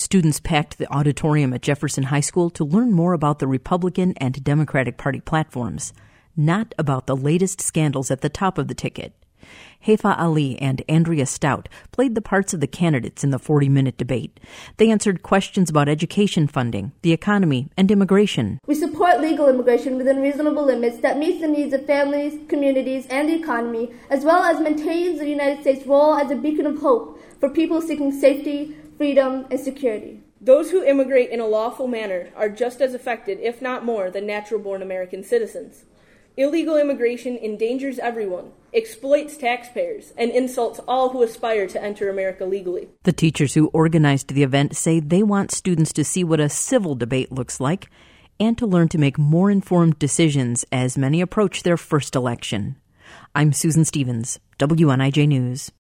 Students packed the auditorium at Jefferson High School to learn more about the Republican and Democratic Party platforms, not about the latest scandals at the top of the ticket. Haifa Ali and Andrea Stout played the parts of the candidates in the 40-minute debate. They answered questions about education funding, the economy, and immigration. We support legal immigration within reasonable limits that meets the needs of families, communities, and the economy, as well as maintains the United States' role as a beacon of hope for people seeking safety, freedom, and security. Those who immigrate in a lawful manner are just as affected, if not more, than natural-born American citizens. Illegal immigration endangers everyone, exploits taxpayers, and insults all who aspire to enter America legally. The teachers who organized the event say they want students to see what a civil debate looks like and to learn to make more informed decisions as many approach their first election. I'm Susan Stevens, WNIJ News.